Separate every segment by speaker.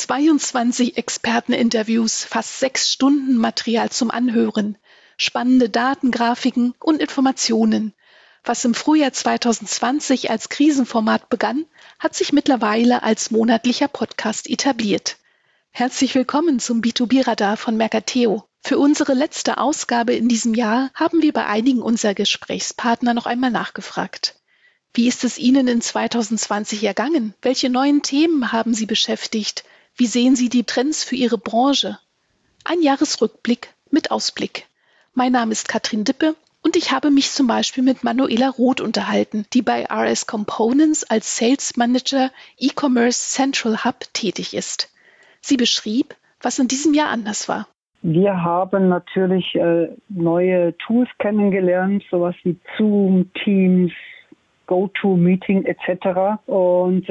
Speaker 1: 22 Experteninterviews, fast 6 Stunden Material zum Anhören, spannende Daten, Grafiken und Informationen. Was im Frühjahr 2020 als Krisenformat begann, hat sich mittlerweile als monatlicher Podcast etabliert. Herzlich willkommen zum B2B-Radar von Mercateo. Für unsere letzte Ausgabe in diesem Jahr haben wir bei einigen unserer Gesprächspartner noch einmal nachgefragt. Wie ist es Ihnen in 2020 ergangen? Welche neuen Themen haben Sie beschäftigt? Wie sehen Sie die Trends für Ihre Branche? Ein Jahresrückblick mit Ausblick. Mein Name ist Katrin Dippe und ich habe mich zum Beispiel mit Manuela Roth unterhalten, die bei RS Components als Sales Manager E-Commerce Central Hub tätig ist. Sie beschrieb, was in diesem Jahr anders war.
Speaker 2: Wir haben natürlich neue Tools kennengelernt, sowas wie Zoom, Teams, GoToMeeting etc. Und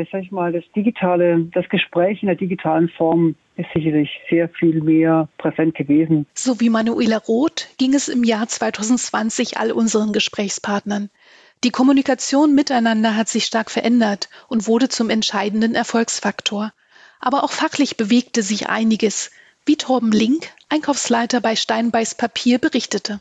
Speaker 2: das Gespräch in der digitalen Form ist sicherlich sehr viel mehr präsent gewesen.
Speaker 1: So wie Manuela Roth ging es im Jahr 2020 all unseren Gesprächspartnern. Die Kommunikation miteinander hat sich stark verändert und wurde zum entscheidenden Erfolgsfaktor. Aber auch fachlich bewegte sich einiges, wie Torben Link, Einkaufsleiter bei Steinbeis Papier, berichtete.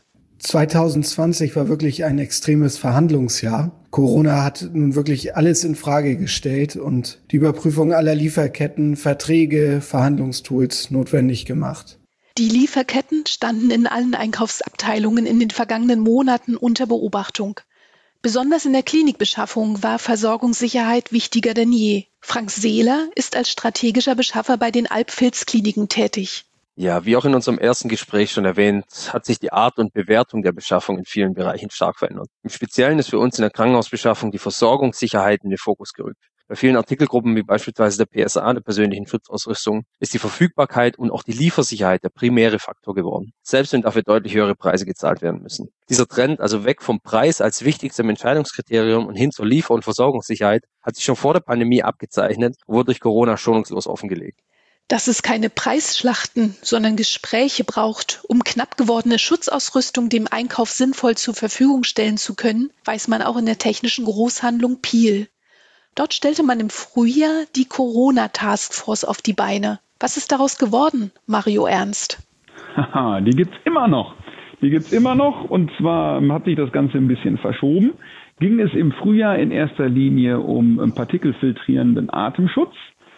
Speaker 3: 2020 war wirklich ein extremes Verhandlungsjahr. Corona hat nun wirklich alles in Frage gestellt und die Überprüfung aller Lieferketten, Verträge, Verhandlungstools notwendig gemacht.
Speaker 1: Die Lieferketten standen in allen Einkaufsabteilungen in den vergangenen Monaten unter Beobachtung. Besonders in der Klinikbeschaffung war Versorgungssicherheit wichtiger denn je. Frank Seeler ist als strategischer Beschaffer bei den Alpfilz-Kliniken tätig.
Speaker 4: Ja, wie auch in unserem ersten Gespräch schon erwähnt, hat sich die Art und Bewertung der Beschaffung in vielen Bereichen stark verändert. Im Speziellen ist für uns in der Krankenhausbeschaffung die Versorgungssicherheit in den Fokus gerückt. Bei vielen Artikelgruppen wie beispielsweise der PSA, der persönlichen Schutzausrüstung, ist die Verfügbarkeit und auch die Liefersicherheit der primäre Faktor geworden, selbst wenn dafür deutlich höhere Preise gezahlt werden müssen. Dieser Trend, also weg vom Preis als wichtigstem Entscheidungskriterium und hin zur Liefer- und Versorgungssicherheit, hat sich schon vor der Pandemie abgezeichnet und wurde durch Corona schonungslos offengelegt.
Speaker 1: Dass es keine Preisschlachten, sondern Gespräche braucht, um knapp gewordene Schutzausrüstung dem Einkauf sinnvoll zur Verfügung stellen zu können, weiß man auch in der technischen Großhandlung Piel. Dort stellte man im Frühjahr die Corona-Taskforce auf die Beine. Was ist daraus geworden, Mario Ernst?
Speaker 5: Die gibt's immer noch. Und zwar hat sich das Ganze ein bisschen verschoben. Ging es im Frühjahr in erster Linie um partikelfiltrierenden Atemschutz.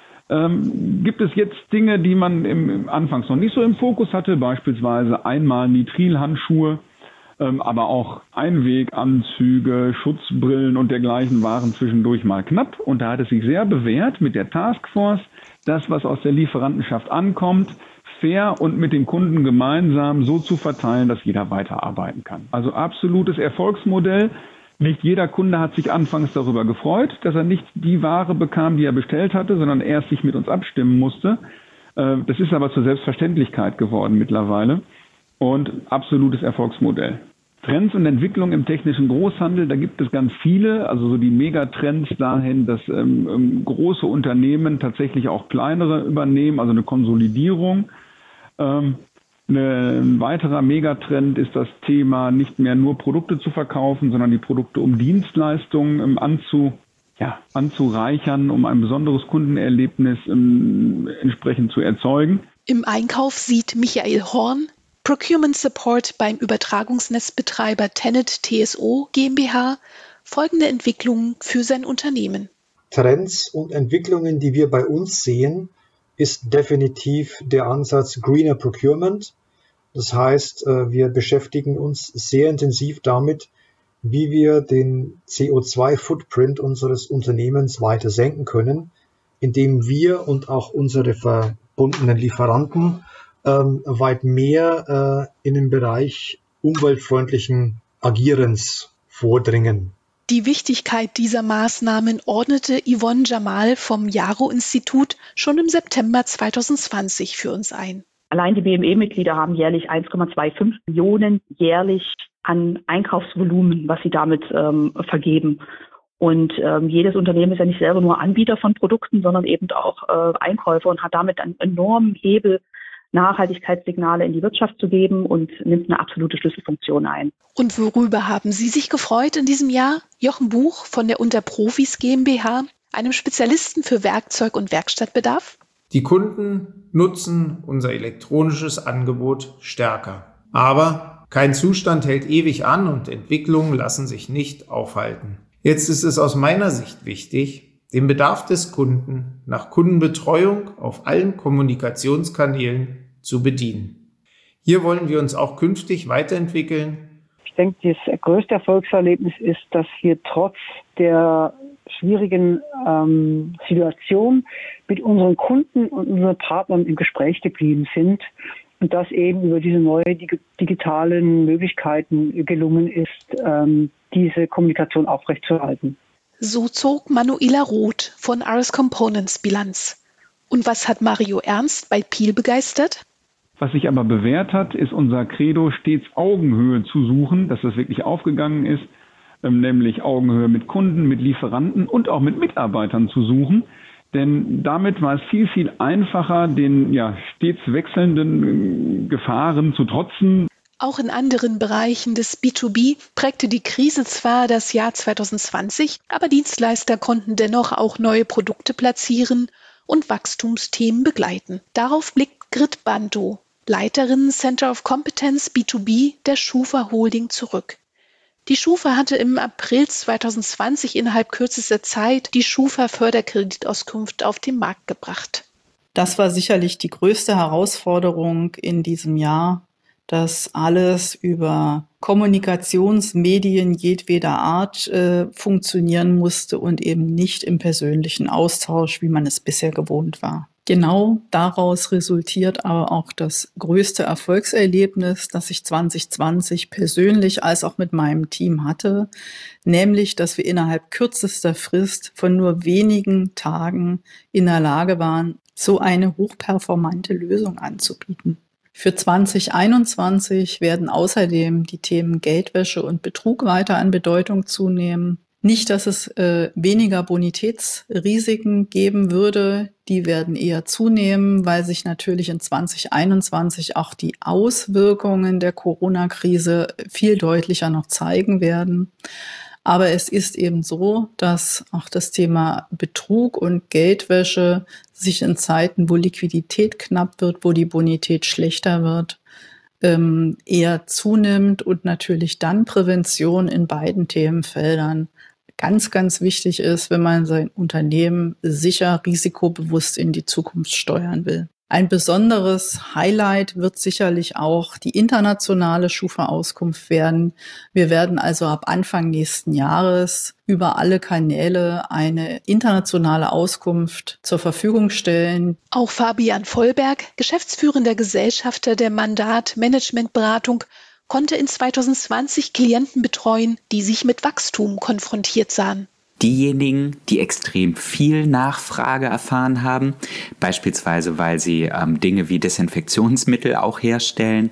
Speaker 5: Gibt es jetzt Dinge, die man anfangs noch nicht so im Fokus hatte, beispielsweise einmal Nitrilhandschuhe, aber auch Einweganzüge, Schutzbrillen und dergleichen waren zwischendurch mal knapp. Und da hat es sich sehr bewährt mit der Taskforce, das, was aus der Lieferantenschaft ankommt, fair und mit dem Kunden gemeinsam so zu verteilen, dass jeder weiterarbeiten kann. Also absolutes Erfolgsmodell. Nicht jeder Kunde hat sich anfangs darüber gefreut, dass er nicht die Ware bekam, die er bestellt hatte, sondern erst sich mit uns abstimmen musste. Das ist aber zur Selbstverständlichkeit geworden mittlerweile und absolutes Erfolgsmodell. Trends und Entwicklungen im technischen Großhandel, da gibt es ganz viele, also so die Megatrends dahin, dass große Unternehmen tatsächlich auch kleinere übernehmen, also eine Konsolidierung. Ein weiterer Megatrend ist das Thema, nicht mehr nur Produkte zu verkaufen, sondern die Produkte um Dienstleistungen anzureichern, um ein besonderes Kundenerlebnis entsprechend zu erzeugen.
Speaker 1: Im Einkauf sieht Michael Horn Procurement Support beim Übertragungsnetzbetreiber Tenet TSO GmbH folgende Entwicklungen für sein Unternehmen.
Speaker 6: Trends und Entwicklungen, die wir bei uns sehen, ist definitiv der Ansatz Greener Procurement. Das heißt, wir beschäftigen uns sehr intensiv damit, wie wir den CO2-Footprint unseres Unternehmens weiter senken können, indem wir und auch unsere verbundenen Lieferanten weit mehr in den Bereich umweltfreundlichen Agierens vordringen.
Speaker 1: Die Wichtigkeit dieser Maßnahmen ordnete Yvonne Jamal vom Jaro-Institut schon im September 2020 für uns ein.
Speaker 7: Allein die BME-Mitglieder haben jährlich 1,25 Millionen jährlich an Einkaufsvolumen, was sie damit vergeben. Und jedes Unternehmen ist ja nicht selber nur Anbieter von Produkten, sondern eben auch Einkäufer und hat damit einen enormen Hebel, Nachhaltigkeitssignale in die Wirtschaft zu geben und nimmt eine absolute Schlüsselfunktion ein.
Speaker 1: Und worüber haben Sie sich gefreut in diesem Jahr? Jochen Buch von der Unterprofis GmbH, einem Spezialisten für Werkzeug- und Werkstattbedarf?
Speaker 8: Die Kunden nutzen unser elektronisches Angebot stärker. Aber kein Zustand hält ewig an und Entwicklungen lassen sich nicht aufhalten. Jetzt ist es aus meiner Sicht wichtig, den Bedarf des Kunden nach Kundenbetreuung auf allen Kommunikationskanälen zu bedienen. Hier wollen wir uns auch künftig weiterentwickeln.
Speaker 2: Ich denke, das größte Erfolgserlebnis ist, dass wir trotz der schwierigen Situation mit unseren Kunden und unseren Partnern im Gespräch geblieben sind und dass eben über diese neuen digitalen Möglichkeiten gelungen ist, diese Kommunikation aufrechtzuerhalten.
Speaker 1: So zog Manuela Roth von RS Components Bilanz. Und was hat Mario Ernst bei Piel begeistert?
Speaker 5: Was sich aber bewährt hat, ist unser Credo, stets Augenhöhe zu suchen, dass das wirklich aufgegangen ist, nämlich Augenhöhe mit Kunden, mit Lieferanten und auch mit Mitarbeitern zu suchen. Denn damit war es viel, viel einfacher, den stets wechselnden Gefahren zu trotzen.
Speaker 1: Auch in anderen Bereichen des B2B prägte die Krise zwar das Jahr 2020, aber Dienstleister konnten dennoch auch neue Produkte platzieren und Wachstumsthemen begleiten. Darauf blickt Grit Banto, Leiterin Center of Competence B2B der Schufa Holding, zurück. Die Schufa hatte im April 2020 innerhalb kürzester Zeit die Schufa Förderkreditauskunft auf den Markt gebracht.
Speaker 9: Das war sicherlich die größte Herausforderung in diesem Jahr, dass alles über Kommunikationsmedien jedweder Art funktionieren musste und eben nicht im persönlichen Austausch, wie man es bisher gewohnt war. Genau daraus resultiert aber auch das größte Erfolgserlebnis, das ich 2020 persönlich als auch mit meinem Team hatte, nämlich, dass wir innerhalb kürzester Frist von nur wenigen Tagen in der Lage waren, so eine hochperformante Lösung anzubieten. Für 2021 werden außerdem die Themen Geldwäsche und Betrug weiter an Bedeutung zunehmen. Nicht, dass es weniger Bonitätsrisiken geben würde, die werden eher zunehmen, weil sich natürlich in 2021 auch die Auswirkungen der Corona-Krise viel deutlicher noch zeigen werden. Aber es ist eben so, dass auch das Thema Betrug und Geldwäsche sich in Zeiten, wo Liquidität knapp wird, wo die Bonität schlechter wird, eher zunimmt und natürlich dann Prävention in beiden Themenfeldern ganz, ganz wichtig ist, wenn man sein Unternehmen sicher, risikobewusst in die Zukunft steuern will. Ein besonderes Highlight wird sicherlich auch die internationale Schufa-Auskunft werden. Wir werden also ab Anfang nächsten Jahres über alle Kanäle eine internationale Auskunft zur Verfügung stellen.
Speaker 1: Auch Fabian Vollberg, geschäftsführender Gesellschafter der Mandat Managementberatung, konnte in 2020 Klienten betreuen, die sich mit Wachstum konfrontiert sahen.
Speaker 10: Diejenigen, die extrem viel Nachfrage erfahren haben, beispielsweise weil sie Dinge wie Desinfektionsmittel auch herstellen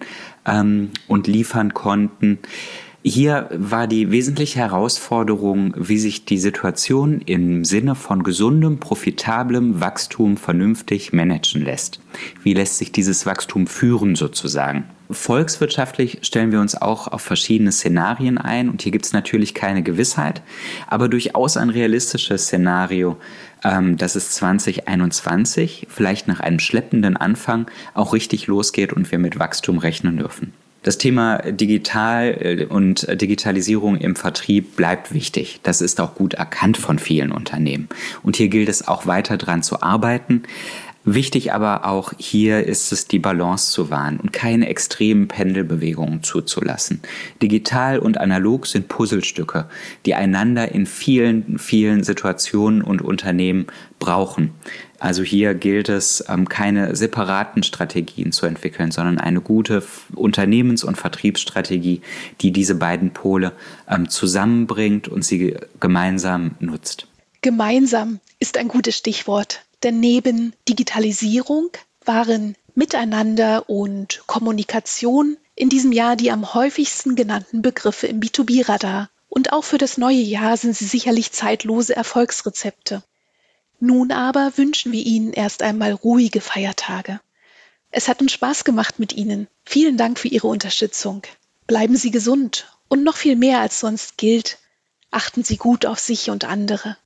Speaker 10: und liefern konnten. Hier war die wesentliche Herausforderung, wie sich die Situation im Sinne von gesundem, profitablem Wachstum vernünftig managen lässt. Wie lässt sich dieses Wachstum führen sozusagen? Volkswirtschaftlich stellen wir uns auch auf verschiedene Szenarien ein und hier gibt es natürlich keine Gewissheit, aber durchaus ein realistisches Szenario, dass es 2021 vielleicht nach einem schleppenden Anfang auch richtig losgeht und wir mit Wachstum rechnen dürfen. Das Thema Digital und Digitalisierung im Vertrieb bleibt wichtig. Das ist auch gut erkannt von vielen Unternehmen. Und hier gilt es auch weiter dran zu arbeiten. Wichtig aber auch hier ist es, die Balance zu wahren und keine extremen Pendelbewegungen zuzulassen. Digital und analog sind Puzzlestücke, die einander in vielen, vielen Situationen und Unternehmen brauchen. Also hier gilt es, keine separaten Strategien zu entwickeln, sondern eine gute Unternehmens- und Vertriebsstrategie, die diese beiden Pole zusammenbringt und sie gemeinsam nutzt.
Speaker 1: Gemeinsam ist ein gutes Stichwort, denn neben Digitalisierung waren Miteinander und Kommunikation in diesem Jahr die am häufigsten genannten Begriffe im B2B-Radar. Und auch für das neue Jahr sind sie sicherlich zeitlose Erfolgsrezepte. Nun aber wünschen wir Ihnen erst einmal ruhige Feiertage. Es hat uns Spaß gemacht mit Ihnen. Vielen Dank für Ihre Unterstützung. Bleiben Sie gesund und noch viel mehr als sonst gilt, achten Sie gut auf sich und andere.